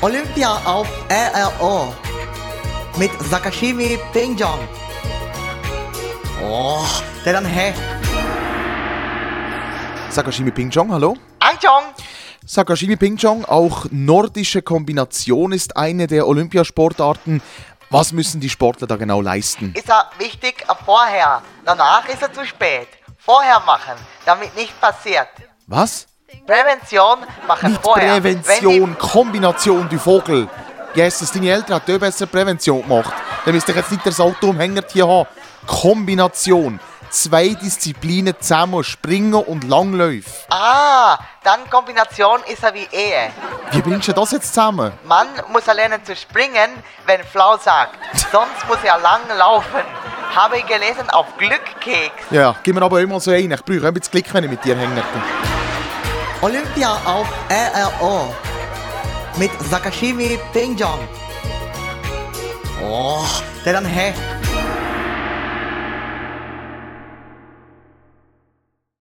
Olympia auf RRO mit Sakashimi Pingjong. Oh, der dann hä? Sakashimi Pingjong, hallo? Anjong! Sakashimi Pingjong, auch nordische Kombination ist eine der Olympiasportarten. Was müssen die Sportler da genau leisten? Ist er wichtig vorher. Danach ist er zu spät. Vorher machen, damit nicht passiert. Was? Prävention machen Nicht vorher. Prävention, Kombination, du Vogel. Jesus, deine Eltern haben besser Prävention gemacht. Dann müsst ihr jetzt nicht das Auto umhängert hier haben. Kombination. 2 Disziplinen zusammen, Springen und Langläufe. Dann Kombination ist er wie Ehe. Wie bringst du das jetzt zusammen? Mann muss er lernen zu springen, wenn Frau sagt. Sonst muss er lang laufen. Habe ich gelesen auf Glückkeks. Ja, gib mir aber immer so einen. Ich brauche ein bisschen Glück, wenn ich mit dir hänge. Olympia auf RRO mit Sakashimi Pingjong. Oh, der dann hä?